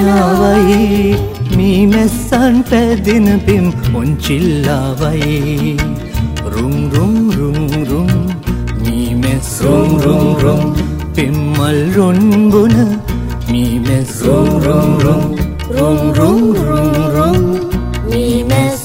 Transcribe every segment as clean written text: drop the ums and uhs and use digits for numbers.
ආවයි මී මැස්සන් පැදින පෙම් ඔන්චිල්ලාවයි රුම් රුම් රුම් රුම් මී මැස් රුම් රුම් රුම් පෙම්මල් රොන් බොන මී මැස් රුම් රුම් රුම් රුම් රුම් රුම් රුම් මී මැස්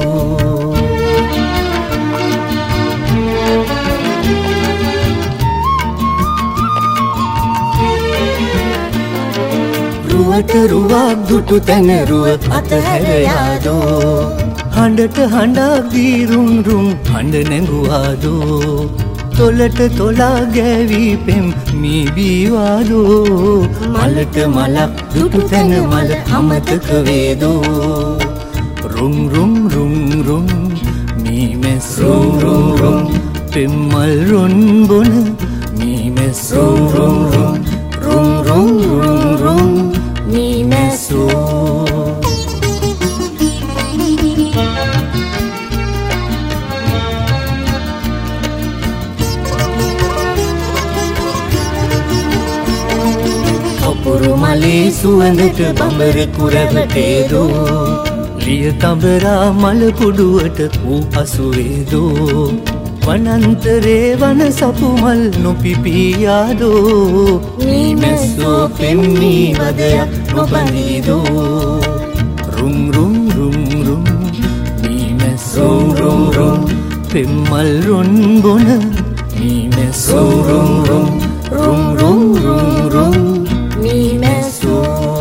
රුවට රුවක් දුටු තැන රුව අතහැර යාදෝ හඬට හඬක් දී රුම් රුම් හඬ නැඟුවාදෝ තොලට තොලා ගෑවී පෙම් මී බීවාදෝ මලට මලක් දුටු තැන මල අමතක වේදෝ රුම් රුම් රුම් රුම් මී මැස් රුම් රුම් රුම් පෙම්මල් රොන් බොන මී මැස් රුම් රුම් රුම් රුම් රුම් රුම් රුම් මී මැස්සෝ අපුරු මලේ සුවඳට බඹරෙකු රැවටේදෝ ලිය තඹරා මල පුඩුවට වූ අසුවේදෝ වනන්තරේ වන සපුමල් නොපිපියාදෝ මී මැස්සෝ පෙම්මී වදයක් නොබනීදෝ රුම් රුම් රුම් රුම් මී මැස් රුම් රුම් රුම් පෙම්මල් රොන් බොන මී මැස් රුම් රුම් රුම් රුම් රුම් රුම් රුම් මී මැස්සෝ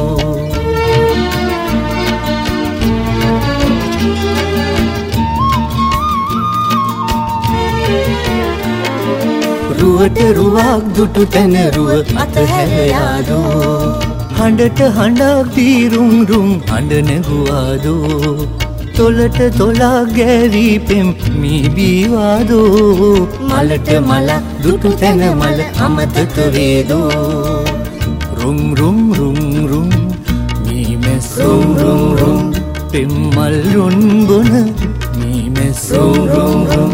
රුවට රුවක් දුටු තැන රුව අතහැර යාදෝ හඬට හඬක් දී රුම් රුම් හඬ නැඟුවාදෝ තොලට තොලා ගෑවී පෙම් මී බීවාදෝ මලට මලක් දුටු තැන මල අමතක වේදෝ රුම් රුම් රුම් රුම් මී මැස් රුම් රුම් රුම් පෙම්මල් රොන් බොන මී මැස් රුම් රුම් රුම්